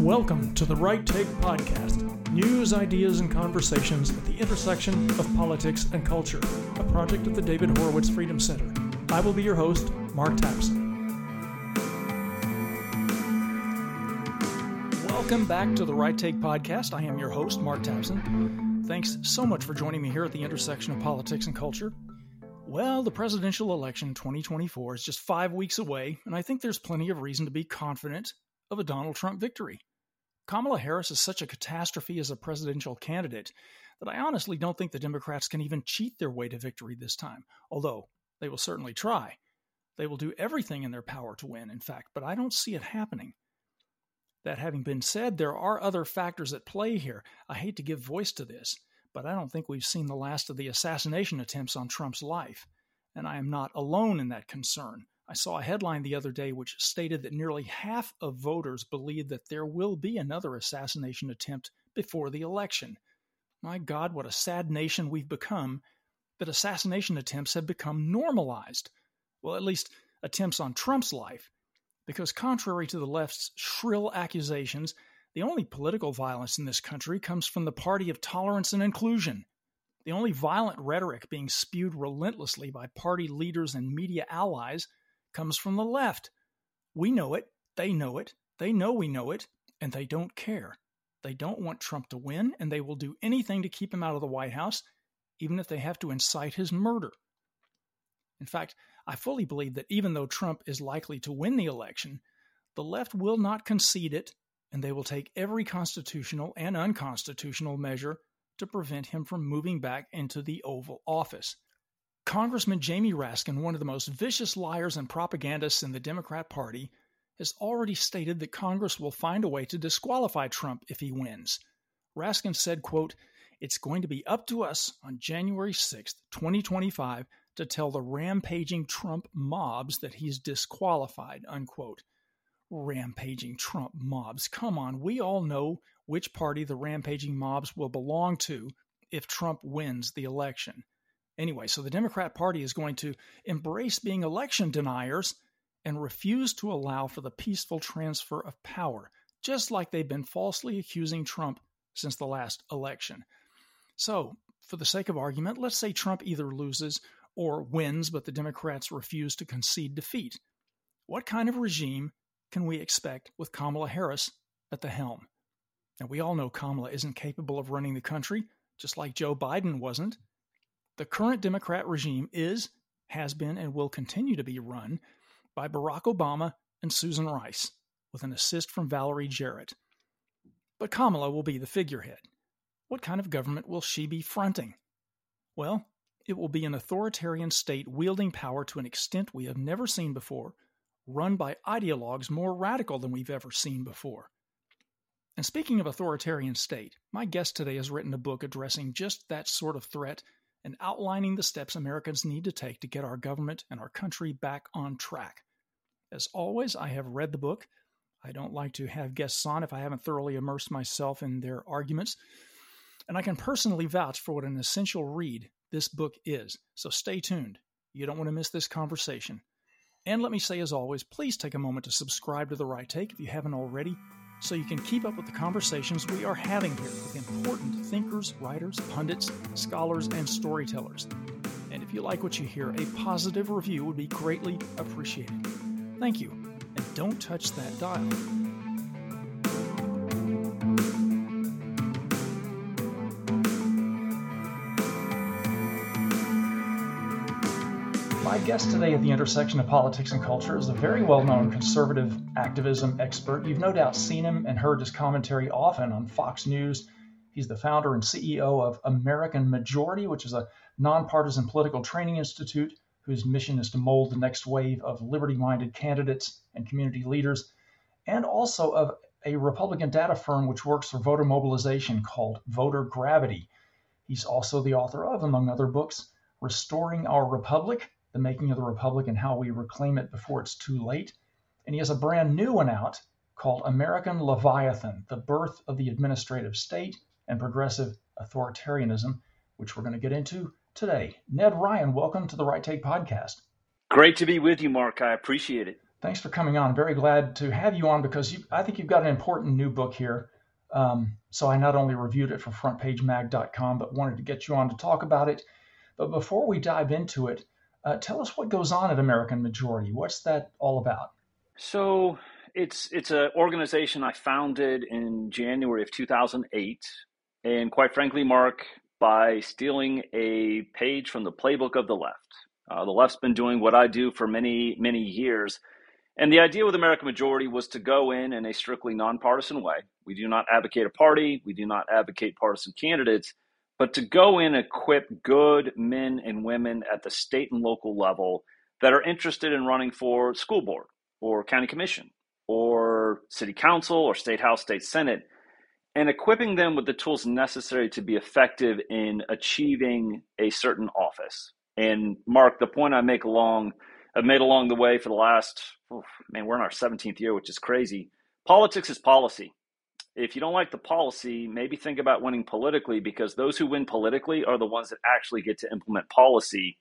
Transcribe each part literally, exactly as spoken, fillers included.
Welcome to the Right Take Podcast, news, ideas, and conversations at the intersection of politics and culture, a project of the David Horowitz Freedom Center. I will be your host, Mark Tapson. Welcome back to the Right Take Podcast. I am your host, Mark Tapson. Thanks so much for joining me here at the intersection of politics and culture. Well, the presidential election twenty twenty-four is just five weeks away, and I think there's plenty of reason to be confident of a Donald Trump victory. Kamala Harris is such a catastrophe as a presidential candidate that I honestly don't think the Democrats can even cheat their way to victory this time, although they will certainly try. They will do everything in their power to win, in fact, but I don't see it happening. That having been said, there are other factors at play here. I hate to give voice to this, but I don't think we've seen the last of the assassination attempts on Trump's life, and I am not alone in that concern. I saw a headline the other day which stated that nearly half of voters believe that there will be another assassination attempt before the election. My God, what a sad nation we've become, that assassination attempts have become normalized. Well, at least attempts on Trump's life, because contrary to the left's shrill accusations, the only political violence in this country comes from the party of tolerance and inclusion. The only violent rhetoric being spewed relentlessly by party leaders and media allies comes from the left. We know it, they know it, they know we know it, and they don't care. They don't want Trump to win, and they will do anything to keep him out of the White House, even if they have to incite his murder. In fact, I fully believe that even though Trump is likely to win the election, the left will not concede it, and they will take every constitutional and unconstitutional measure to prevent him from moving back into the Oval Office. Congressman Jamie Raskin, one of the most vicious liars and propagandists in the Democrat Party, has already stated that Congress will find a way to disqualify Trump if he wins. Raskin said, quote, "It's going to be up to us on January sixth, twenty twenty-five to tell the rampaging Trump mobs that he's disqualified," unquote. Rampaging Trump mobs. Come on, we all know which party the rampaging mobs will belong to if Trump wins the election. Anyway, so the Democrat Party is going to embrace being election deniers and refuse to allow for the peaceful transfer of power, just like they've been falsely accusing Trump since the last election. So, for the sake of argument, let's say Trump either loses or wins, but the Democrats refuse to concede defeat. What kind of regime can we expect with Kamala Harris at the helm? Now, we all know Kamala isn't capable of running the country, just like Joe Biden wasn't. The current Democrat regime is, has been, and will continue to be run by Barack Obama and Susan Rice, with an assist from Valerie Jarrett. But Kamala will be the figurehead. What kind of government will she be fronting? Well, it will be an authoritarian state wielding power to an extent we have never seen before, run by ideologues more radical than we've ever seen before. And speaking of authoritarian state, my guest today has written a book addressing just that sort of threat and outlining the steps Americans need to take to get our government and our country back on track. As always, I have read the book. I don't like to have guests on if I haven't thoroughly immersed myself in their arguments. And I can personally vouch for what an essential read this book is. So stay tuned. You don't want to miss this conversation. And let me say, as always, please take a moment to subscribe to The Right Take if you haven't already, so you can keep up with the conversations we are having here with important thinkers, writers, pundits, scholars, and storytellers. And if you like what you hear, a positive review would be greatly appreciated. Thank you, and don't touch that dial. My guest today at the intersection of politics and culture is a very well-known conservative activism expert. You've no doubt seen him and heard his commentary often on Fox News. He's the founder and C E O of American Majority, which is a nonpartisan political training institute whose mission is to mold the next wave of liberty-minded candidates and community leaders, and also of a Republican data firm which works for voter mobilization called Voter Gravity. He's also the author of, among other books, Restoring Our Republic, The Making of the Republic and How We Reclaim It Before It's Too Late. And he has a brand new one out called American Leviathan, The Birth of the Administrative State and Progressive Authoritarianism, which we're going to get into today. Ned Ryan, welcome to the Right Take Podcast. Great to be with you, Mark. I appreciate it. Thanks for coming on. I'm very glad to have you on because you, I think you've got an important new book here. Um, so I not only reviewed it for front page mag dot com, but wanted to get you on to talk about it. But before we dive into it, uh, tell us what goes on at American Majority. What's that all about? So it's it's an organization I founded in January of two thousand eight. And quite frankly, Mark, by stealing a page from the playbook of the left. Uh, the left's been doing what I do for many, many years. And the idea with American Majority was to go in in a strictly nonpartisan way. We do not advocate a party. We do not advocate partisan candidates. But to go in and equip good men and women at the state and local level that are interested in running for school board or county commission or city council or state house, state senate, and equipping them with the tools necessary to be effective in achieving a certain office. And Mark, the point I make along, I've made along the way for the last, oh, man, we're in our seventeenth year, which is crazy. Politics is policy. If you don't like the policy, maybe think about winning politically, because those who win politically are the ones that actually get to implement policy.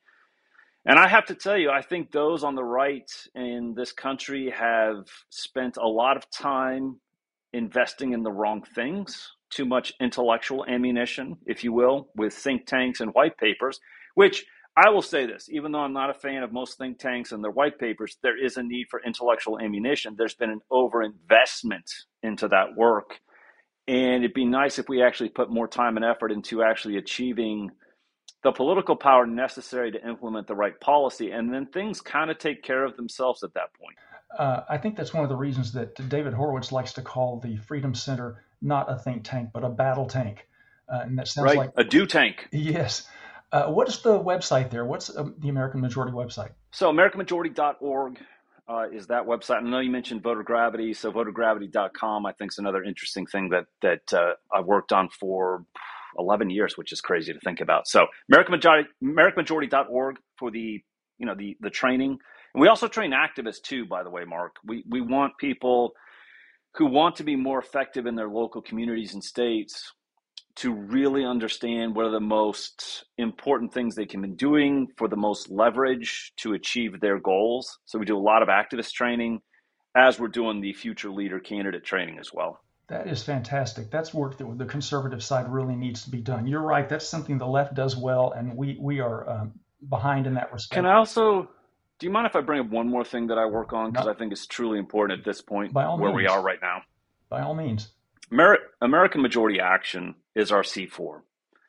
And I have to tell you, I think those on the right in this country have spent a lot of time investing in the wrong things, too much intellectual ammunition, if you will, with think tanks and white papers, which I will say this, even though I'm not a fan of most think tanks and their white papers, there is a need for intellectual ammunition. There's been an overinvestment into that work. And it'd be nice if we actually put more time and effort into actually achieving the political power necessary to implement the right policy. And then things kind of take care of themselves at that point. Uh, I think that's one of the reasons that David Horowitz likes to call the Freedom Center not a think tank, but a battle tank. Uh, and that sounds right. like a do tank. Yes. Uh, what is the website there? What's uh, the American Majority website? So American Majority dot org uh, is that website. I know you mentioned Voter Gravity. So Voter Gravity dot com, I think, is another interesting thing that that uh, I've worked on for eleven years, which is crazy to think about. So American Majority, American Majority dot org for the, you know, the, the training. And we also train activists too, by the way, Mark. We, we want people who want to be more effective in their local communities and states to really understand what are the most important things they can be doing for the most leverage to achieve their goals. So we do a lot of activist training as we're doing the future leader candidate training as well. That is fantastic. That's work that the conservative side really needs to be done. You're right. That's something the left does well, and we, we are um, behind in that respect. Can I also, do you mind if I bring up one more thing that I work on? Because no. I think it's truly important at this point By all where means. we are right now. By all means. Amer- American Majority Action is our C four.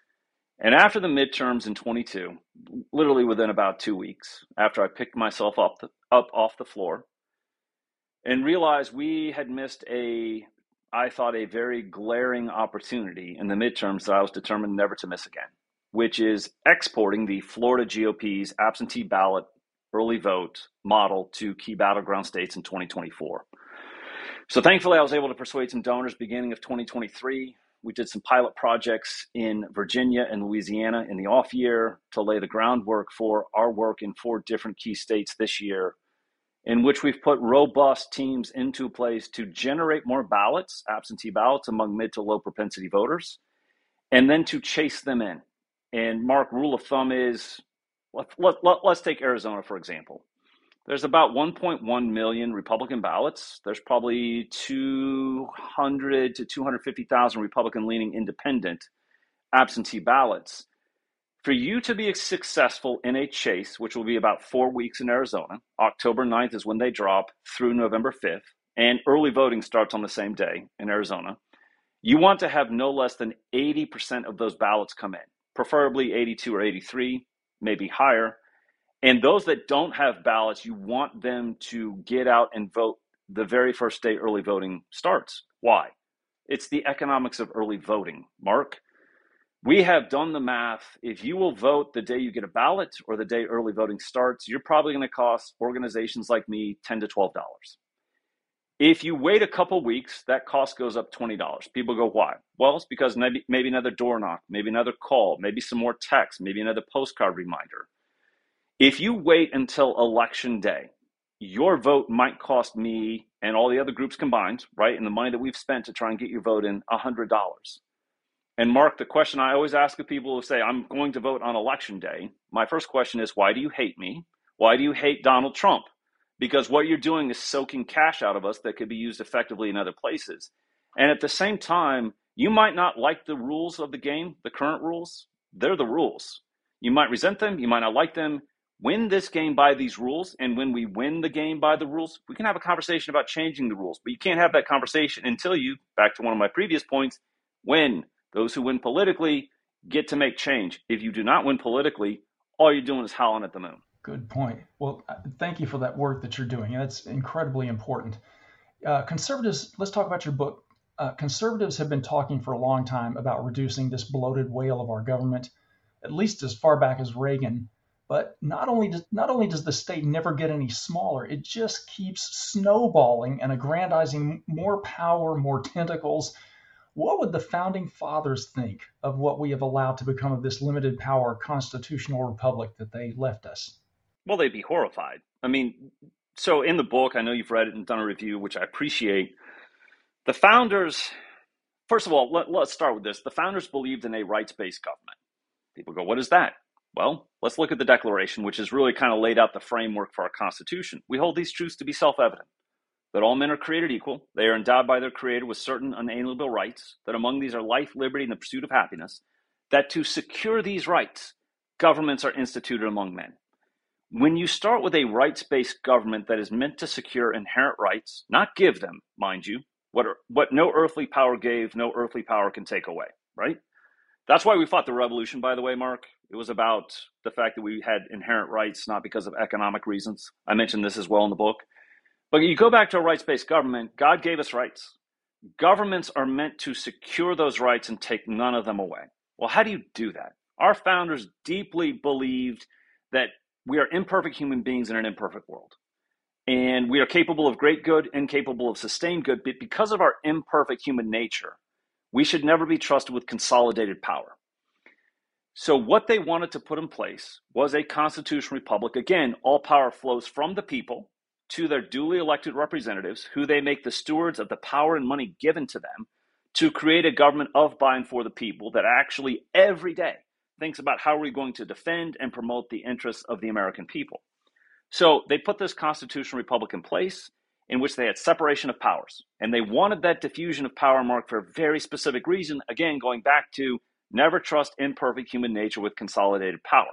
And after the midterms in twenty-two, literally within about two weeks, after I picked myself up, the, up off the floor and realized we had missed a, I thought, a very glaring opportunity in the midterms that I was determined never to miss again, which is exporting the Florida G O P's absentee ballot early vote model to key battleground states in twenty twenty-four. So thankfully, I was able to persuade some donors beginning of twenty twenty-three. We did some pilot projects in Virginia and Louisiana in the off year to lay the groundwork for our work in four different key states this year, in which we've put robust teams into place to generate more ballots, absentee ballots, among mid to low propensity voters, and then to chase them in. And Mark, rule of thumb is, let, let, let, let's take Arizona, for example. There's about one point one million Republican ballots. There's probably two hundred to two hundred fifty thousand Republican-leaning independent absentee ballots. For you to be successful in a chase, which will be about four weeks in Arizona, October ninth is when they drop through November fifth, and early voting starts on the same day in Arizona, you want to have no less than eighty percent of those ballots come in, preferably eighty-two or eighty-three, maybe higher. And those that don't have ballots, you want them to get out and vote the very first day early voting starts. Why? It's the economics of early voting, Mark. We have done the math. If you will vote the day you get a ballot or the day early voting starts, you're probably going to cost organizations like me ten to twelve dollars. If you wait a couple weeks, that cost goes up twenty dollars. People go, why? Well, it's because maybe, maybe another door knock, maybe another call, maybe some more text, maybe another postcard reminder. If you wait until election day, your vote might cost me and all the other groups combined, right, and the money that we've spent to try and get your vote in, one hundred dollars. And Mark, the question I always ask of people who say, I'm going to vote on election day, my first question is, why do you hate me? Why do you hate Donald Trump? because what you're doing is soaking cash out of us that could be used effectively in other places. And at the same time, you might not like the rules of the game, the current rules. They're the rules. You might resent them. You might not like them. Win this game by these rules. And when we win the game by the rules, we can have a conversation about changing the rules. But you can't have that conversation until you, back to one of my previous points, win. Those who win politically get to make change. If you do not win politically, all you're doing is howling at the moon. Good point. Well, thank you for that work that you're doing. That's incredibly important. Uh, conservatives, let's talk about your book. Uh, conservatives have been talking for a long time about reducing this bloated whale of our government, at least as far back as Reagan. But not only does, not only does the state never get any smaller, it just keeps snowballing and aggrandizing more power, more tentacles. What would the founding fathers think of what we have allowed to become of this limited power constitutional republic that they left us? Well, they'd be horrified. I mean, so in the book, I know you've read it and done a review, which I appreciate. The founders, first of all, let, let's start with this. The founders believed in a rights-based government. People go, what is that? Well, let's look at the Declaration, which has really kind of laid out the framework for our Constitution. We hold these truths to be self-evident, that all men are created equal. They are endowed by their Creator with certain unalienable rights, that among these are life, liberty, and the pursuit of happiness, that to secure these rights, governments are instituted among men. When you start with a rights-based government that is meant to secure inherent rights, not give them, mind you, what, are, what no earthly power gave, no earthly power can take away, right? That's why we fought the revolution, by the way, Mark. It was about the fact that we had inherent rights, not because of economic reasons. I mentioned this as well in the book. But you go back to a rights-based government, God gave us rights. Governments are meant to secure those rights and take none of them away. Well, how do you do that? Our founders deeply believed that we are imperfect human beings in an imperfect world. And we are capable of great good and capable of sustained good, but because of our imperfect human nature, we should never be trusted with consolidated power. So what they wanted to put in place was a constitutional republic. Again, all power flows from the people to their duly elected representatives, who they make the stewards of the power and money given to them to create a government of, by, and for the people that actually every day thinks about how we're going to defend and promote the interests of the American people. So they put this constitutional republic in place in which they had separation of powers. And they wanted that diffusion of power, Mark, for a very specific reason. Again, going back to never trust imperfect human nature with consolidated power.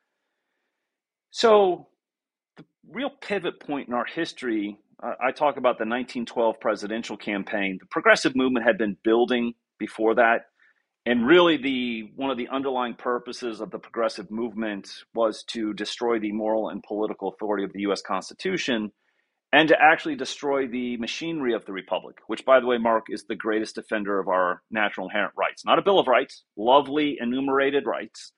So the real pivot point in our history, uh, I talk about the nineteen twelve presidential campaign. The progressive movement had been building before that. And really, the one of the underlying purposes of the progressive movement was to destroy the moral and political authority of the U S Constitution and to actually destroy the machinery of the Republic, which, by the way, Mark, is the greatest defender of our natural inherent rights. Not a Bill of Rights, lovely enumerated rights.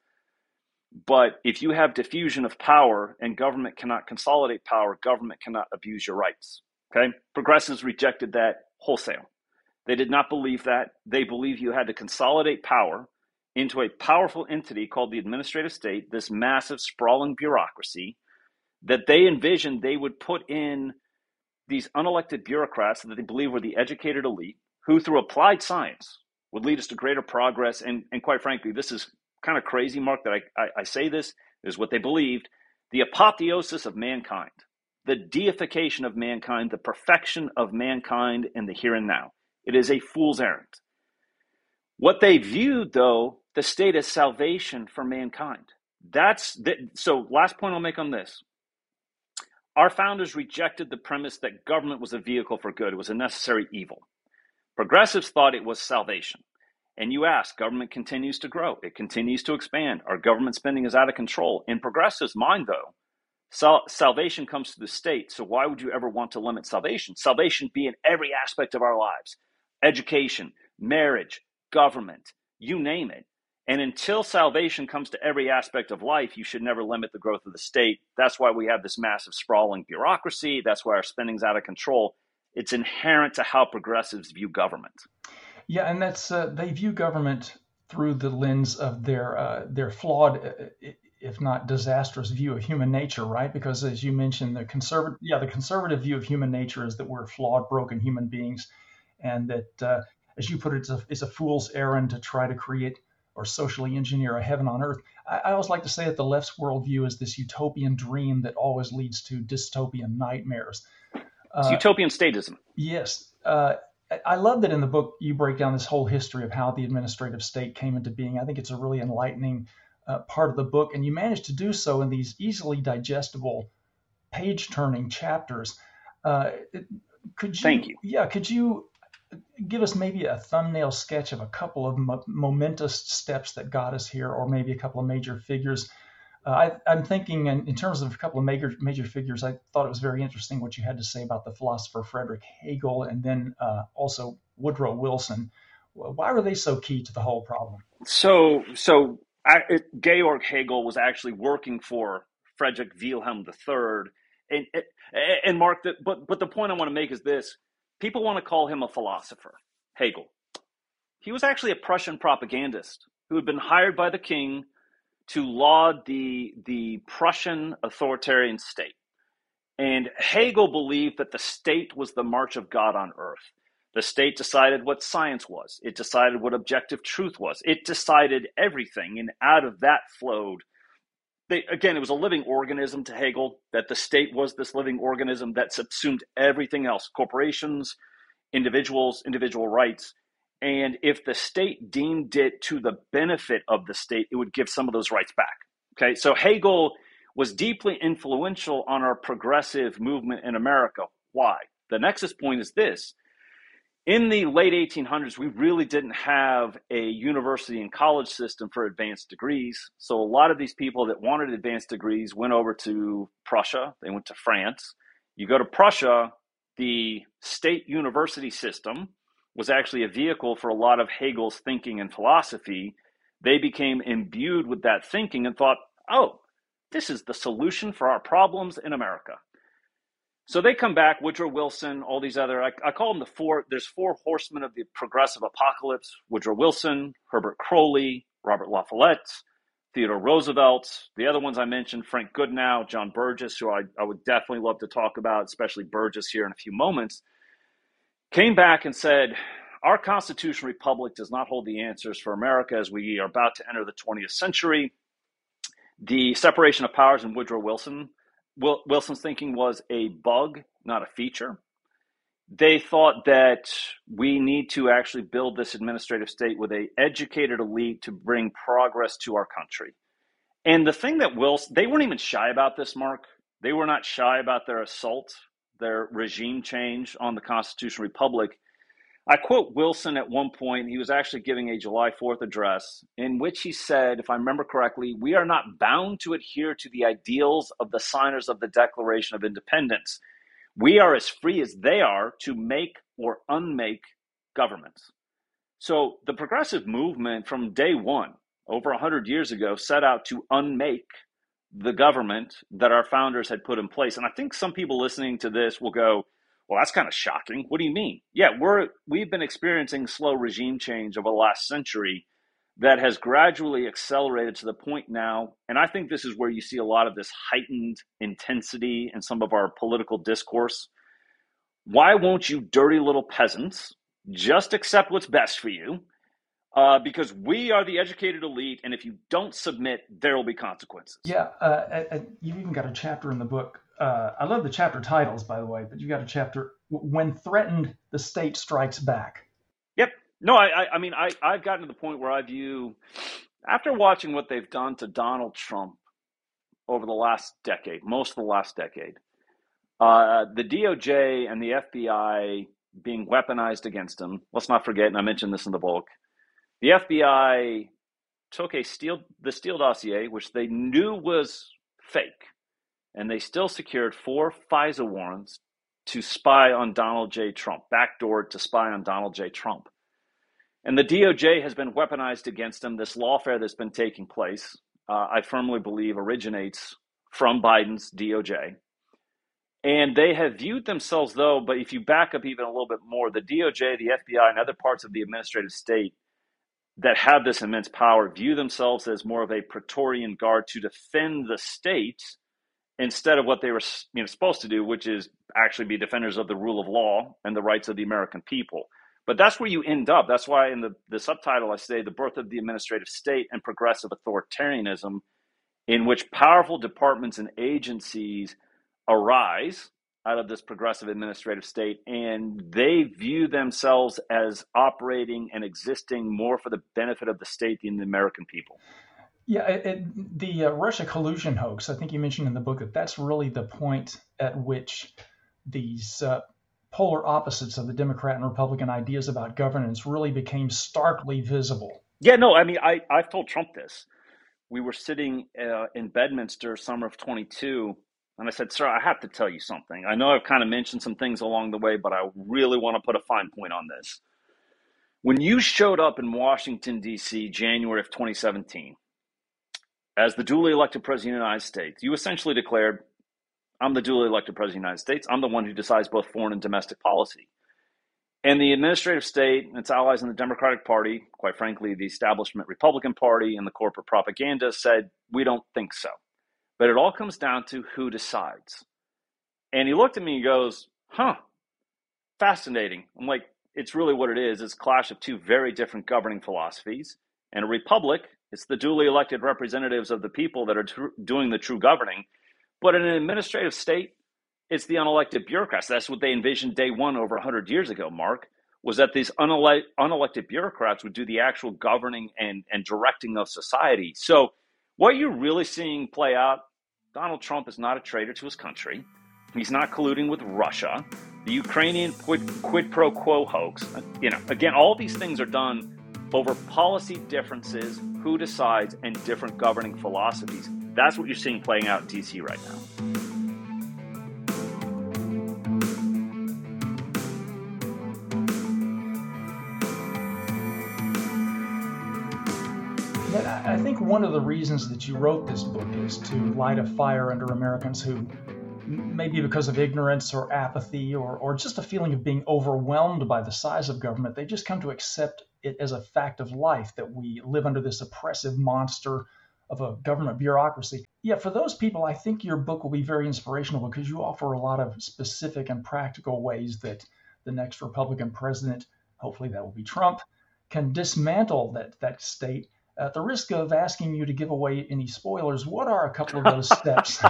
But if you have diffusion of power and government cannot consolidate power, government cannot abuse your rights. Okay? Progressives rejected that wholesale. They did not believe that. They believed you had to consolidate power into a powerful entity called the administrative state, this massive sprawling bureaucracy that they envisioned they would put in these unelected bureaucrats that they believe were the educated elite, who through applied science would lead us to greater progress. And, and quite frankly, this is kind of crazy, Mark, that I, I, I say this, is what they believed, the apotheosis of mankind, the deification of mankind, the perfection of mankind in the here and now. It is a fool's errand. What they viewed, though, the state as salvation for mankind. That's the, so last point I'll make on this. Our founders rejected the premise that government was a vehicle for good. It was a necessary evil. Progressives thought it was salvation. And you ask, government continues to grow. It continues to expand. Our government spending is out of control. In progressives' mind, though, sal- salvation comes to the state. So why would you ever want to limit salvation? Salvation be in every aspect of our lives. Education, marriage, government, you name it. And until salvation comes to every aspect of life, you should never limit the growth of the state. That's why we have this massive sprawling bureaucracy. That's why our spending's out of control. It's inherent to how progressives view government. Yeah, and that's uh, they view government through the lens of their uh, their flawed, uh, if not disastrous, view of human nature, right? Because as you mentioned, the conservative, yeah, the conservative view of human nature is that we're flawed, broken human beings, and that, uh, as you put it, it's a, it's a fool's errand to try to create or socially engineer a heaven on earth. I, I always like to say that the left's worldview is this utopian dream that always leads to dystopian nightmares. It's Uh, utopian statism. Yes. Uh, I love that in the book you break down this whole history of how the administrative state came into being. I think it's a really enlightening uh, part of the book, and you managed to do so in these easily digestible, page-turning chapters. Uh, could you? Thank you. Yeah. Could you give us maybe a thumbnail sketch of a couple of mo- momentous steps that got us here, or maybe a couple of major figures? Uh, I, I'm thinking in, in terms of a couple of major major figures. I thought it was very interesting what you had to say about the philosopher Frederick Hegel, and then uh, also Woodrow Wilson. Why were they so key to the whole problem? So, so I, it, Georg Hegel was actually working for Friedrich Wilhelm the Third, and and Mark. The, but but the point I want to make is this: people want to call him a philosopher, Hegel. He was actually a Prussian propagandist who had been hired by the king to laud the, the Prussian authoritarian state. And Hegel believed that the state was the march of God on earth. The state decided what science was. It decided what objective truth was. It decided everything. And out of that flowed, they, again, it was a living organism to Hegel, that the state was this living organism that subsumed everything else, corporations, individuals, individual rights. And if the state deemed it to the benefit of the state, it would give some of those rights back. Okay, so Hegel was deeply influential on our progressive movement in America. Why? The nexus point is this. In the late eighteen hundreds, we really didn't have a university and college system for advanced degrees. So a lot of these people that wanted advanced degrees went over to Prussia. They went to France. You go to Prussia, the state university system was actually a vehicle for a lot of Hegel's thinking and philosophy. They became imbued with that thinking and thought, oh, this is the solution for our problems in America. So they come back, Woodrow Wilson, all these other, I, I call them the four, there's four horsemen of the progressive apocalypse: Woodrow Wilson, Herbert Crowley, Robert La Follette, Theodore Roosevelt. The other ones I mentioned, Frank Goodenow, John Burgess, who I, I would definitely love to talk about, especially Burgess here in a few moments, came back and said, our constitutional republic does not hold the answers for America as we are about to enter the twentieth century. The separation of powers in Woodrow Wilson, Wilson's thinking was a bug, not a feature. They thought that we need to actually build this administrative state with an educated elite to bring progress to our country. And the thing that Wilson, they weren't even shy about this, Mark. They were not shy about their assault, their regime change on the constitutional republic. I quote Wilson at one point. He was actually giving a July fourth address in which he said, if I remember correctly, we are not bound to adhere to the ideals of the signers of the Declaration of Independence. We are as free as they are to make or unmake governments. So the progressive movement from day one, over one hundred years ago, set out to unmake the government that our founders had put in place. And I think some people listening to this will go, well, that's kind of shocking. What do you mean? Yeah, we're, we've been experiencing slow regime change over the last century that has gradually accelerated to the point now. And I think this is where you see a lot of this heightened intensity in some of our political discourse. Why won't you dirty little peasants just accept what's best for you? Uh, because we are the educated elite, and if you don't submit, there will be consequences. Yeah, uh, uh, you've even got a chapter in the book. Uh, I love the chapter titles, by the way, but you've got a chapter, When Threatened, the State Strikes Back. Yep. No, I, I, I mean, I, I've gotten to the point where I view, after watching what they've done to Donald Trump over the last decade, most of the last decade, uh, the D O J and the F B I being weaponized against him. Let's not forget, and I mentioned this in the book, the F B I took a Steele, the Steele dossier, which they knew was fake, and they still secured four FISA warrants to spy on Donald J. Trump, backdoored to spy on Donald J. Trump. And the D O J has been weaponized against him. This lawfare that's been taking place, uh, I firmly believe, originates from Biden's D O J. And they have viewed themselves, though, but if you back up even a little bit more, the D O J, the F B I, and other parts of the administrative state that have this immense power view themselves as more of a Praetorian Guard to defend the state instead of what they were you know, supposed to do, which is actually be defenders of the rule of law and the rights of the American people. But that's where you end up. That's why in the, the subtitle I say the birth of the administrative state and progressive authoritarianism, in which powerful departments and agencies arise out of this progressive administrative state, and they view themselves as operating and existing more for the benefit of the state than the American people. Yeah, it, it, the uh, Russia collusion hoax, I think you mentioned in the book that that's really the point at which these uh, polar opposites of the Democrat and Republican ideas about governance really became starkly visible. Yeah, no, I mean, I, I've told Trump this. We were sitting uh, in Bedminster summer of twenty-two, and I said, sir, I have to tell you something. I know I've kind of mentioned some things along the way, but I really want to put a fine point on this. When you showed up in Washington, D C, January of twenty seventeen, as the duly elected president of the United States, you essentially declared, I'm the duly elected president of the United States. I'm the one who decides both foreign and domestic policy. And the administrative state and its allies in the Democratic Party, quite frankly, the establishment Republican Party and the corporate propaganda said, we don't think so. But it all comes down to who decides. And he looked at me and goes, huh, fascinating. I'm like, it's really what it is. It's a clash of two very different governing philosophies. And a republic, it's the duly elected representatives of the people that are tr- doing the true governing. But in an administrative state, it's the unelected bureaucrats. That's what they envisioned day one over one hundred years ago, Mark, was that these unele- unelected bureaucrats would do the actual governing and, and directing of society. So what you're really seeing play out, Donald Trump is not a traitor to his country. He's not colluding with Russia. The Ukrainian quid, quid pro quo hoax, you know, again, all these things are done over policy differences, who decides, and different governing philosophies. That's what you're seeing playing out in D C right now. But I think one of the reasons that you wrote this book is to light a fire under Americans who, maybe because of ignorance or apathy or, or just a feeling of being overwhelmed by the size of government, they just come to accept it as a fact of life that we live under this oppressive monster of a government bureaucracy. Yeah, for those people, I think your book will be very inspirational because you offer a lot of specific and practical ways that the next Republican president, hopefully that will be Trump, can dismantle that, that state. At the risk of asking you to give away any spoilers, what are a couple of those steps?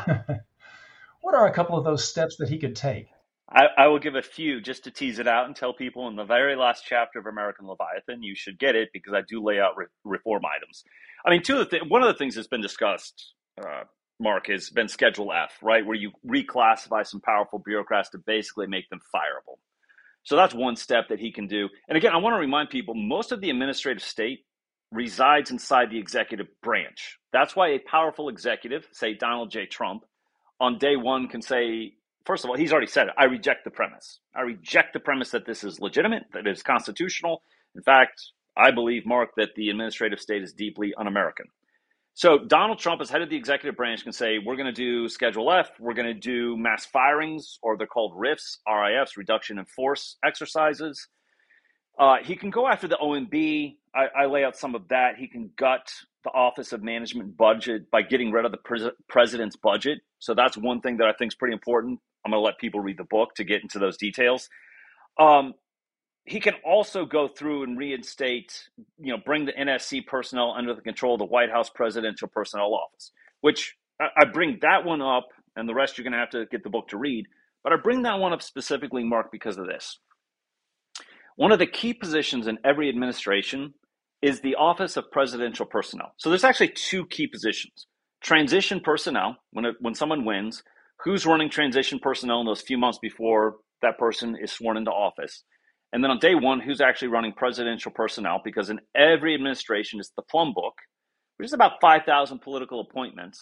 What are a couple of those steps that he could take? I, I will give a few just to tease it out and tell people in the very last chapter of American Leviathan, you should get it because I do lay out re- reform items. I mean, two of the th- one of the things that's been discussed, uh, Mark, has been Schedule F, right, where you reclassify some powerful bureaucrats to basically make them fireable. So that's one step that he can do. And again, I want to remind people, most of the administrative state resides inside the executive branch. That's why a powerful executive, say Donald J. Trump, on day one can say, first of all, he's already said it, I reject the premise. I reject the premise that this is legitimate, that it is constitutional. In fact, I believe, Mark, that the administrative state is deeply un-American. So Donald Trump, as head of the executive branch, can say, we're going to do Schedule F, we're going to do mass firings, or they're called R I Fs, R I Fs, reduction in force exercises. Uh, he can go after the O M B. I, I lay out some of that. He can gut the Office of Management budget by getting rid of the pres- president's budget. So that's one thing that I think is pretty important. I'm going to let people read the book to get into those details. Um, he can also go through and reinstate, you know, bring the N S C personnel under the control of the White House Presidential Personnel Office, which I, I bring that one up, and the rest you're going to have to get the book to read. But I bring that one up specifically, Mark, because of this. One of the key positions in every administration is the Office of Presidential Personnel. So there's actually two key positions. Transition personnel, when it, when someone wins, who's running transition personnel in those few months before that person is sworn into office. And then on day one, who's actually running presidential personnel, because in every administration, it's the plum book, which is about five thousand political appointments.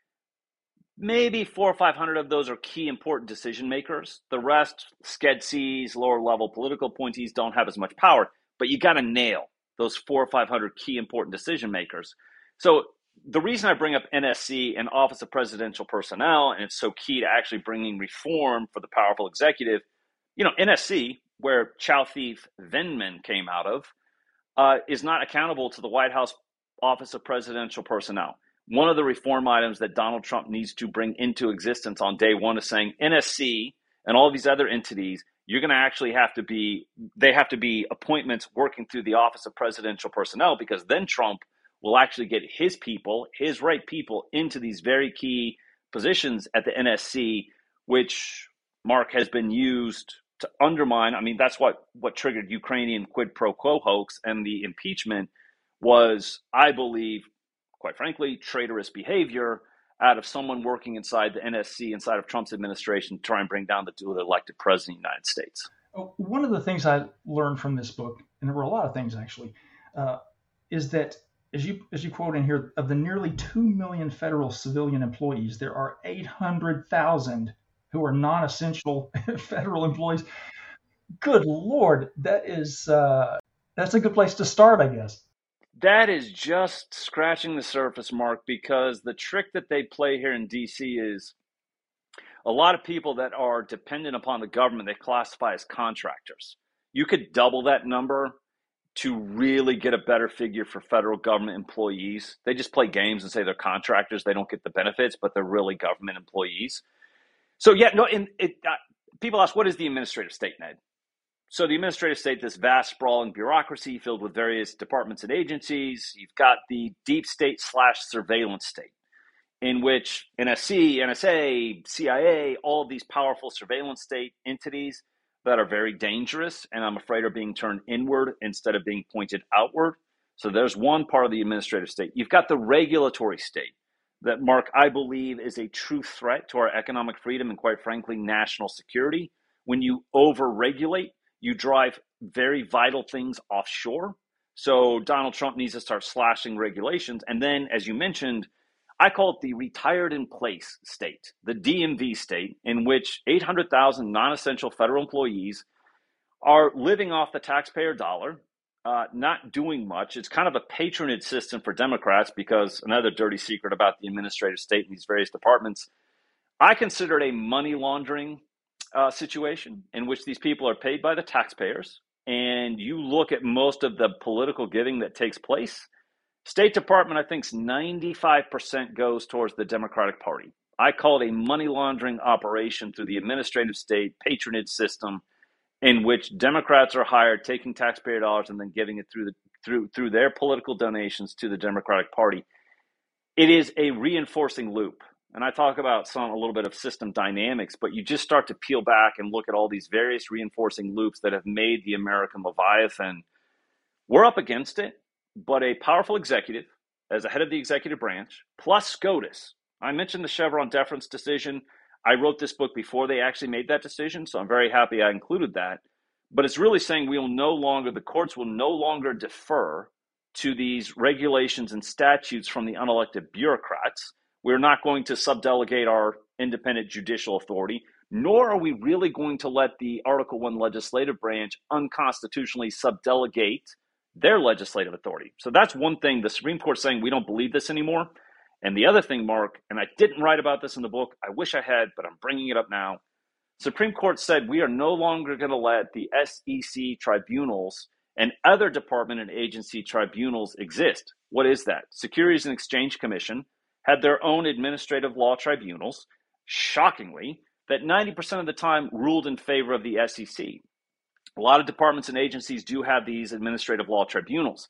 Maybe four or five hundred of those are key important decision makers. The rest, Sched Cs, lower level political appointees, don't have as much power, but you got to nail those four or five hundred key important decision makers. So the reason I bring up N S C and Office of Presidential Personnel, and it's so key to actually bringing reform for the powerful executive, you know, N S C, where Chow Thief Vindman came out of, uh, is not accountable to the White House Office of Presidential Personnel. One of the reform items that Donald Trump needs to bring into existence on day one is saying N S C and all of these other entities, you're going to actually have to be, they have to be appointments working through the Office of Presidential Personnel, because then Trump will actually get his people, his right people, into these very key positions at the N S C, which, Mark, has been used to undermine. I mean, that's what, what triggered Ukrainian quid pro quo hoax, and the impeachment was, I believe, quite frankly, traitorous behavior out of someone working inside the N S C, inside of Trump's administration, to try and bring down the duly elected president of the United States. One of the things I learned from this book, and there were a lot of things actually, uh, is that as you as you quote in here, of the nearly two million federal civilian employees, there are eight hundred thousand who are non-essential federal employees. Good Lord, that is uh, that's a good place to start, I guess. That is just scratching the surface, Mark, because the trick that they play here in D C is a lot of people that are dependent upon the government, they classify as contractors. You could double that number to really get a better figure for federal government employees. They just play games and say they're contractors. They don't get the benefits, but they're really government employees. So yeah, no, in, it, uh, people ask, what is the administrative state, Ned? So the administrative state, this vast, sprawling bureaucracy filled with various departments and agencies. You've got the deep state slash surveillance state, in which N S C, N S A, C I A, all of these powerful surveillance state entities that are very dangerous, and I'm afraid are being turned inward instead of being pointed outward. So there's one part of the administrative state. You've got the regulatory state that, Mark, I believe is a true threat to our economic freedom and, quite frankly, national security. When you over-regulate, you drive very vital things offshore. So Donald Trump needs to start slashing regulations. And then, as you mentioned, I call it the retired in place state, the D M V state, in which eight hundred thousand non-essential federal employees are living off the taxpayer dollar, uh, not doing much. It's kind of a patronage system for Democrats, because another dirty secret about the administrative state in these various departments, I consider it a money laundering uh, situation in which these people are paid by the taxpayers. And you look at most of the political giving that takes place, State Department, I think, ninety-five percent goes towards the Democratic Party. I call it a money laundering operation through the administrative state patronage system, in which Democrats are hired, taking taxpayer dollars and then giving it through the through through their political donations to the Democratic Party. It is a reinforcing loop. And I talk about some a little bit of system dynamics, but you just start to peel back and look at all these various reinforcing loops that have made the American Leviathan. We're up against it. But a powerful executive as a head of the executive branch, plus SCOTUS. I mentioned the Chevron deference decision. I wrote this book before they actually made that decision, so I'm very happy I included that. But it's really saying we will no longer, the courts will no longer defer to these regulations and statutes from the unelected bureaucrats. We're not going to subdelegate our independent judicial authority, nor are we really going to let the Article one legislative branch unconstitutionally subdelegate their legislative authority. So that's one thing. The Supreme Court saying we don't believe this anymore. And the other thing, Mark, and I didn't write about this in the book, I wish I had, but I'm bringing it up now. Supreme Court said we are no longer going to let the S E C tribunals and other department and agency tribunals exist. What is that? Securities and Exchange Commission had their own administrative law tribunals, shockingly, that ninety percent of the time ruled in favor of the S E C. A lot of departments and agencies do have these administrative law tribunals.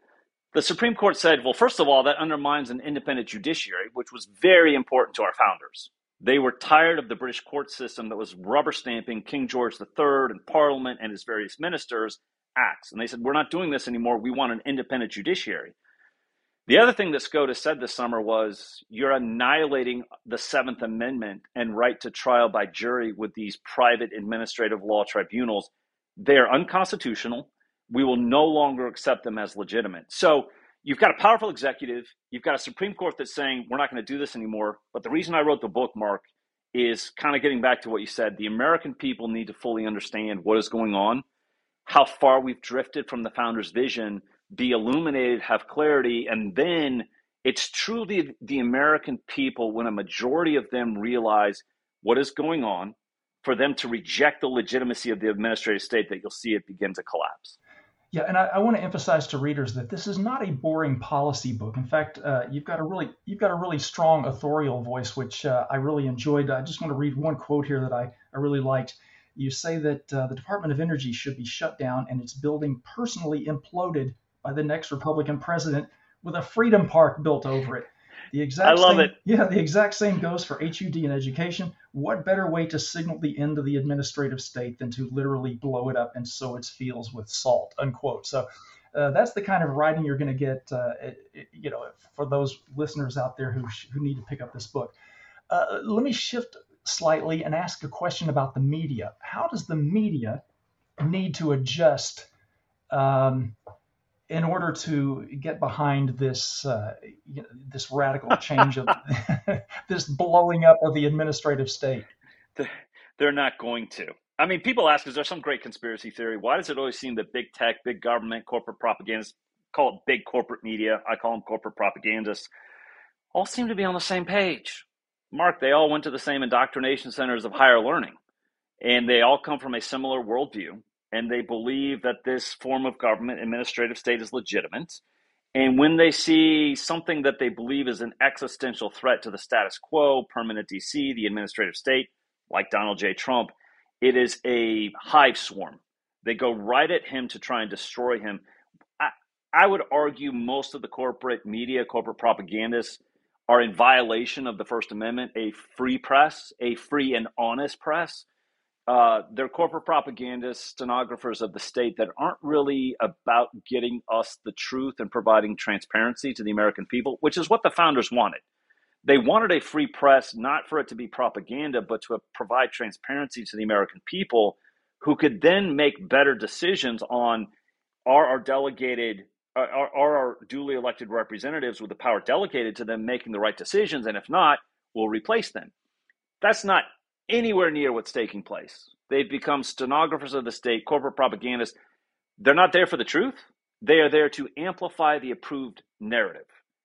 The Supreme Court said, well, first of all, that undermines an independent judiciary, which was very important to our founders. They were tired of the British court system that was rubber stamping King George the Third and Parliament and his various ministers' acts. And they said, we're not doing this anymore. We want an independent judiciary. The other thing that SCOTUS said this summer was you're annihilating the Seventh Amendment and right to trial by jury with these private administrative law tribunals. They are unconstitutional. We will no longer accept them as legitimate. So you've got a powerful executive. You've got a Supreme Court that's saying we're not going to do this anymore. But the reason I wrote the book, Mark, is kind of getting back to what you said. The American people need to fully understand what is going on, how far we've drifted from the founders' vision, be illuminated, have clarity, and then it's truly the American people, when a majority of them realize what is going on, for them to reject the legitimacy of the administrative state, that you'll see it begin to collapse. Yeah, and I, I want to emphasize to readers that this is not a boring policy book. In fact, uh, you've got a really you've got a really strong authorial voice, which uh, I really enjoyed. I just want to read one quote here that I, I really liked. You say that uh, the Department of Energy should be shut down and its building personally imploded by the next Republican president with a Freedom Park built over it. The I exact love it. same, yeah, the exact same goes for H U D and education. What better way to signal the end of the administrative state than to literally blow it up and sow its fields with salt, unquote. So uh, that's the kind of writing you're going to get, uh, it, you know, for those listeners out there who who need to pick up this book. Uh, let me shift slightly and ask a question about the media. How does the media need to adjust um, in order to get behind this uh, you know, this radical change of this blowing up of the administrative state? They're not going to. I mean, people ask, is there some great conspiracy theory? Why does it always seem that big tech, big government, corporate propagandists, call it big corporate media, I call them corporate propagandists, all seem to be on the same page? Mark, they all went to the same indoctrination centers of higher learning, and they all come from a similar worldview, and they believe that this form of government, administrative state, is legitimate. And when they see something that they believe is an existential threat to the status quo, permanent D C, the administrative state, like Donald J. Trump, it is a hive swarm. They go right at him to try and destroy him. I, I would argue most of the corporate media, corporate propagandists are in violation of the First Amendment, a free press, a free and honest press. Uh, they're corporate propagandists, stenographers of the state that aren't really about getting us the truth and providing transparency to the American people, which is what the founders wanted. They wanted a free press, not for it to be propaganda, but to provide transparency to the American people who could then make better decisions on are our delegated, are, are our duly elected representatives with the power delegated to them making the right decisions, and if not, we'll replace them. That's not anywhere near what's taking place. They've become stenographers of the state, corporate propagandists. They're not there for the truth. They are there to amplify the approved narrative.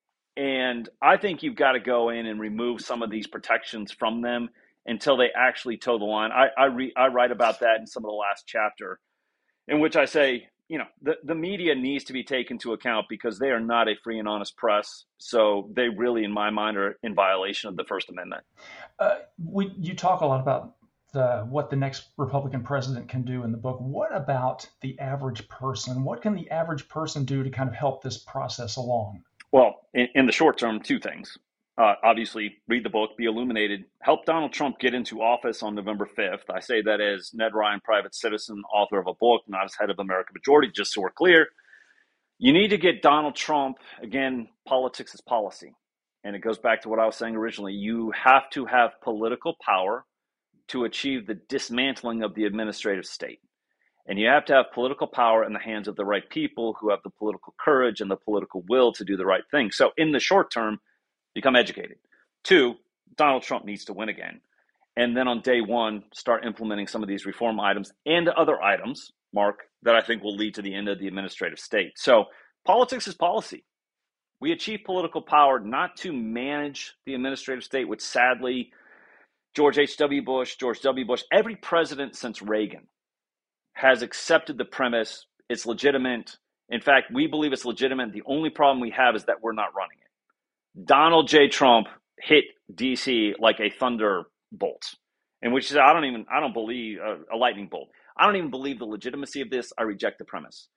And I think you've got to go in and remove some of these protections from them until they actually toe the line. I I, re, I write about that in some of the last chapter, in which I say, you know, the, the media needs to be taken into account because they are not a free and honest press. So they really, in my mind, are in violation of the First Amendment. Uh, we, you talk a lot about the, what the next Republican president can do in the book. What about the average person? What can the average person do to kind of help this process along? Well, in, in the short term, two things. Uh, obviously, read the book, be illuminated, help Donald Trump get into office on November fifth. I say that as Ned Ryan, private citizen, author of a book, not as head of American Majority, just so we're clear. You need to get Donald Trump, again, politics is policy. And it goes back to what I was saying originally. You have to have political power to achieve the dismantling of the administrative state. And you have to have political power in the hands of the right people who have the political courage and the political will to do the right thing. So in the short term, become educated. Two, Donald Trump needs to win again. And then on day one, start implementing some of these reform items and other items, Mark, that I think will lead to the end of the administrative state. So politics is policy. We achieve political power not to manage the administrative state, which sadly, George H W. Bush, George W. Bush, every president since Reagan has accepted the premise it's legitimate. In fact, we believe it's legitimate. The only problem we have is that we're not running it. Donald J. Trump hit D C like a thunderbolt, in which I don't even, I don't believe uh, a lightning bolt. I don't even believe the legitimacy of this. I reject the premise.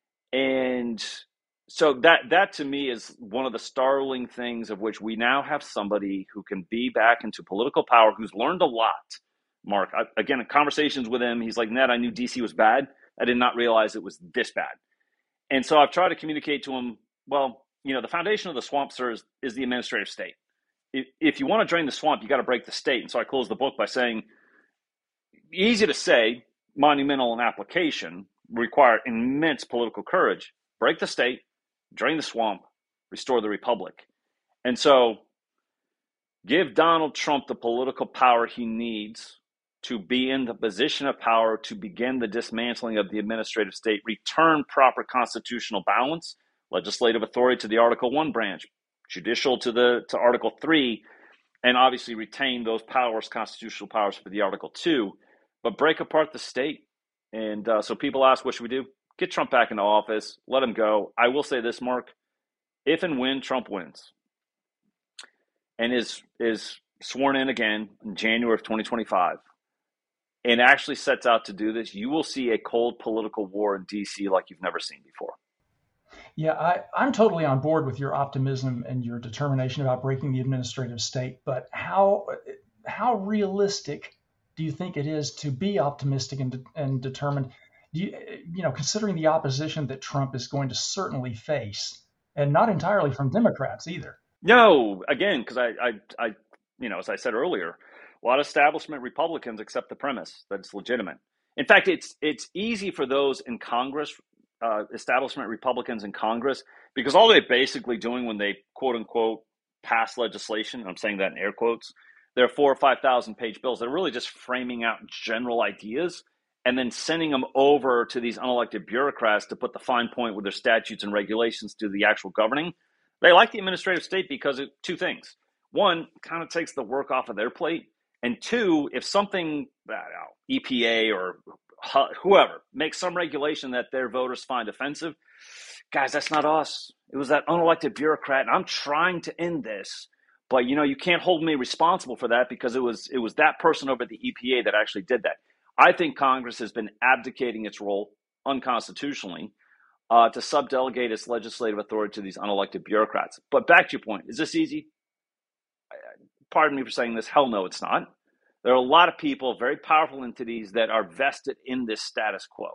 And so that, that to me is one of the startling things of which we now have somebody who can be back into political power, who's learned a lot. Mark, I, again, in conversations with him, he's like, Ned, I knew D C was bad. I did not realize it was this bad. And so I've tried to communicate to him, well, you know, the foundation of the swamp, sir, is, is the administrative state. If, if you want to drain the swamp, you got to break the state. And so I close the book by saying, easy to say, monumental in application, require immense political courage. Break the state, drain the swamp, restore the republic. And so give Donald Trump the political power he needs to be in the position of power to begin the dismantling of the administrative state, return proper constitutional balance, legislative authority to the Article One branch, judicial to the to Article Three, and obviously retain those powers, constitutional powers for the Article Two, but break apart the state. And uh, so people ask, what should we do? Get Trump back into office, let him go. I will say this, Mark, if and when Trump wins and is is sworn in again in January of twenty twenty-five, and actually sets out to do this, you will see a cold political war in D C like you've never seen before. Yeah, I, I'm totally on board with your optimism and your determination about breaking the administrative state. But how how realistic do you think it is to be optimistic and, de- and determined? Do you, you know, considering the opposition that Trump is going to certainly face, and not entirely from Democrats either. No, again, because I, I, I, you know, as I said earlier, a lot of establishment Republicans accept the premise that it's legitimate. In fact, it's it's easy for those in Congress, uh, establishment Republicans in Congress, because all they're basically doing when they quote unquote pass legislation, and I'm saying that in air quotes, they're four or five thousand page bills. They're really just framing out general ideas and then sending them over to these unelected bureaucrats to put the fine point with their statutes and regulations to the actual governing. They like the administrative state because of two things. One, kind of takes the work off of their plate. And two, if something, I don't know, E P A or whoever makes some regulation that their voters find offensive, guys, that's not us. It was that unelected bureaucrat, and I'm trying to end this. But, you know, you can't hold me responsible for that because it was it was that person over at the E P A that actually did that. I think Congress has been abdicating its role unconstitutionally uh, to subdelegate its legislative authority to these unelected bureaucrats. But back to your point, is this easy? Pardon me for saying this. Hell no, it's not. There are a lot of people, very powerful entities that are vested in this status quo.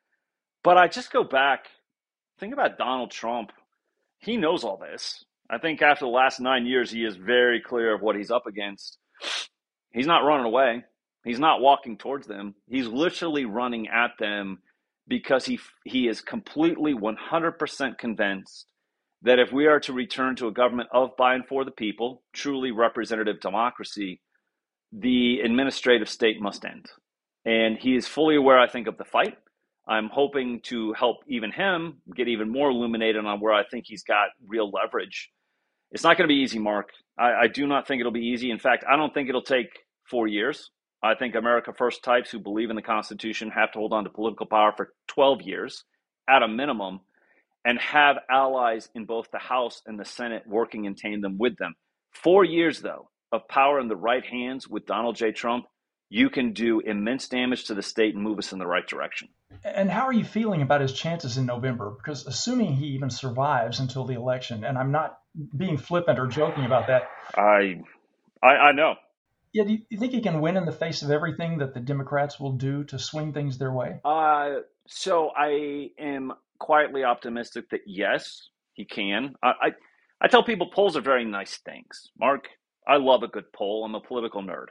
But I just go back, think about Donald Trump. He knows all this. I think after the last nine years, he is very clear of what he's up against. He's not running away. He's not walking towards them. He's literally running at them because he he is completely one hundred percent convinced that if we are to return to a government of, by, and for the people, truly representative democracy, the administrative state must end. And he is fully aware, I think, of the fight. I'm hoping to help even him get even more illuminated on where I think he's got real leverage. It's not going to be easy, Mark. I, I do not think it'll be easy. In fact, I don't think it'll take four years. I think America First types who believe in the Constitution have to hold on to political power for twelve years at a minimum and have allies in both the House and the Senate working in tandem with them. Four years, though, of power in the right hands with Donald J. Trump, you can do immense damage to the state and move us in the right direction. And how are you feeling about his chances in November? Because assuming he even survives until the election, and I'm not being flippant or joking about that. I, I, I know. Yeah, do you think he can win in the face of everything that the Democrats will do to swing things their way? Uh, so I am quietly optimistic that yes, he can. I, I, I tell people polls are very nice things. Mark, I love a good poll. I'm a political nerd.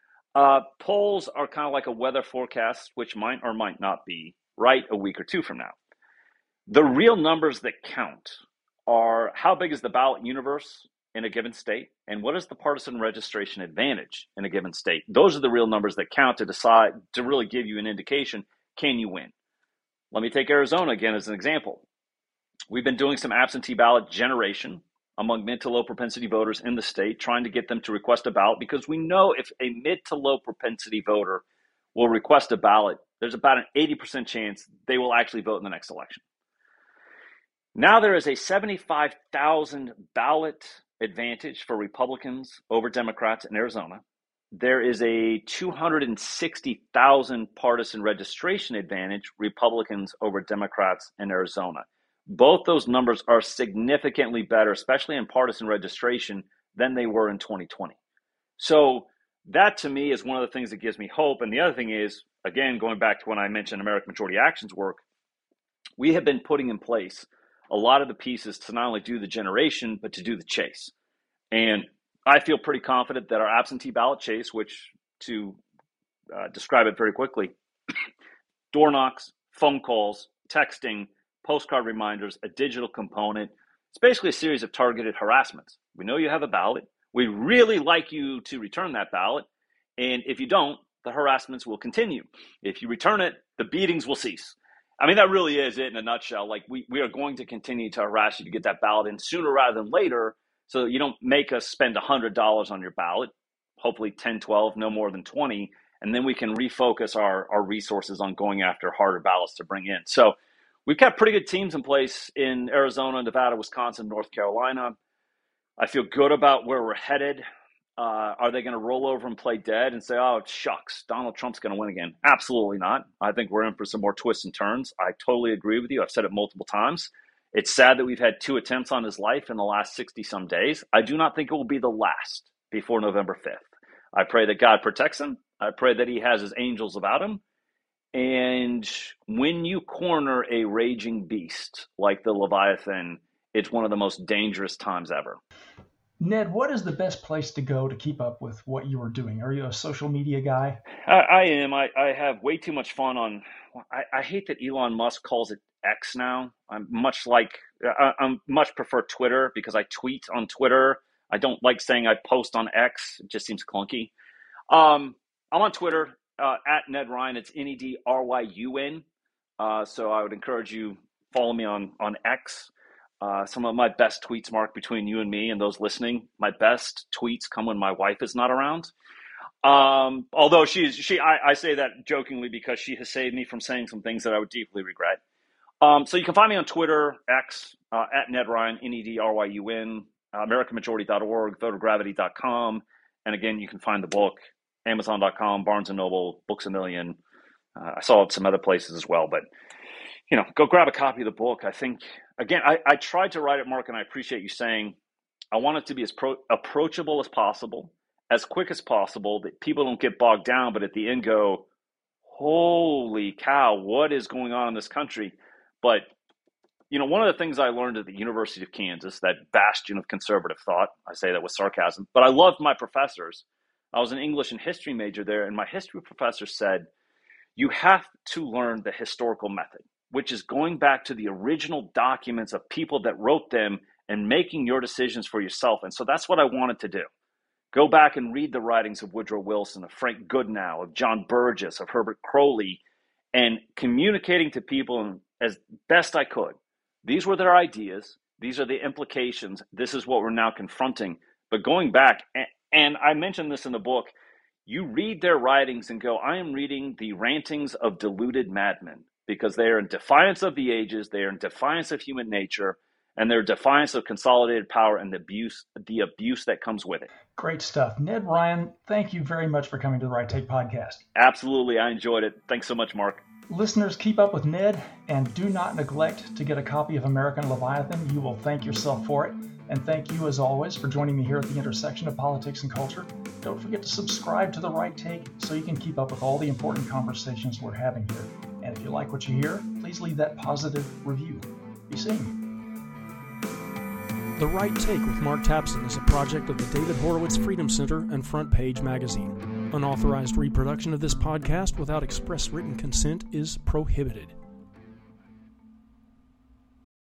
Uh, polls are kind of like a weather forecast, which might or might not be right a week or two from now. The real numbers that count are how big is the ballot universe in a given state, and what is the partisan registration advantage in a given state? Those are the real numbers that count to decide, to really give you an indication, can you win? Let me take Arizona again as an example. We've been doing some absentee ballot generation among mid to low propensity voters in the state, trying to get them to request a ballot, because we know if a mid to low propensity voter will request a ballot, there's about an eighty percent chance they will actually vote in the next election. Now there is a seventy-five thousand ballot advantage for Republicans over Democrats in Arizona. There is a two hundred sixty thousand partisan registration advantage, Republicans over Democrats in Arizona. Both those numbers are significantly better, especially in partisan registration, than they were in twenty twenty. So that to me is one of the things that gives me hope. And the other thing is, again, going back to when I mentioned American Majority Action's work, we have been putting in place a lot of the pieces to not only do the generation, but to do the chase. And I feel pretty confident that our absentee ballot chase, which to uh, describe it very quickly, door knocks, phone calls, texting, postcard reminders, a digital component. It's basically a series of targeted harassments. We know you have a ballot. We really like you to return that ballot. And if you don't, the harassments will continue. If you return it, the beatings will cease. I mean, that really is it in a nutshell. Like we, we are going to continue to harass you to get that ballot in sooner rather than later, so that you don't make us spend one hundred dollars on your ballot, hopefully ten, twelve, no more than twenty, and then we can refocus our, our resources on going after harder ballots to bring in. So we've got pretty good teams in place in Arizona, Nevada, Wisconsin, North Carolina. I feel good about where we're headed. Uh, are they going to roll over and play dead and say, oh, shucks, Donald Trump's going to win again? Absolutely not. I think we're in for some more twists and turns. I totally agree with you. I've said it multiple times. It's sad that we've had two attempts on his life in the last sixty-some days. I do not think it will be the last before November fifth. I pray that God protects him. I pray that he has his angels about him. And when you corner a raging beast like the Leviathan, it's one of the most dangerous times ever. Ned, what is the best place to go to keep up with what you are doing? Are you a social media guy? I, I am. I, I have way too much fun on, I, I hate that Elon Musk calls it X now. I'm much like, I, I'm much prefer Twitter because I tweet on Twitter. I don't like saying I post on X. It just seems clunky. Um, I'm on Twitter uh, at Ned Ryan. It's N E D R Y U N. Uh, so I would encourage you, follow me on, on X. Uh, some of my best tweets, Mark, between you and me and those listening, my best tweets come when my wife is not around. Um, although she's, she, I, I say that jokingly because she has saved me from saying some things that I would deeply regret. Um, so you can find me on Twitter, X, uh, at Ned Ryan, N E D R Y U N, uh, American Majority dot org, voter gravity dot com. And again, you can find the book, Amazon dot com, Barnes and Noble, Books A Million. Uh, I saw it some other places as well, but you know, go grab a copy of the book. I think, again, I, I tried to write it, Mark, and I appreciate you saying I want it to be as pro- approachable as possible, as quick as possible, that people don't get bogged down, but at the end go, holy cow, what is going on in this country? But, you know, one of the things I learned at the University of Kansas, that bastion of conservative thought, I say that with sarcasm, but I loved my professors. I was an English and history major there, and my history professor said, you have to learn the historical method, which is going back to the original documents of people that wrote them and making your decisions for yourself. And so that's what I wanted to do. Go back and read the writings of Woodrow Wilson, of Frank Goodenow, of John Burgess, of Herbert Crowley, and communicating to people as best I could. These were their ideas. These are the implications. This is what we're now confronting. But going back, and I mentioned this in the book, you read their writings and go, I am reading the rantings of deluded madmen. Because they are in defiance of the ages, they are in defiance of human nature, and they're in defiance of consolidated power and the abuse, the abuse that comes with it. Great stuff. Ned Ryan, thank you very much for coming to the Right Take podcast. Absolutely. I enjoyed it. Thanks so much, Mark. Listeners, keep up with Ned and do not neglect to get a copy of American Leviathan. You will thank yourself for it. And thank you, as always, for joining me here at the intersection of politics and culture. Don't forget to subscribe to The Right Take so you can keep up with all the important conversations we're having here. And if you like what you hear, please leave that positive review. Be seen. The Right Take with Mark Tapson is a project of the David Horowitz Freedom Center and Front Page Magazine. Unauthorized reproduction of this podcast without express written consent is prohibited.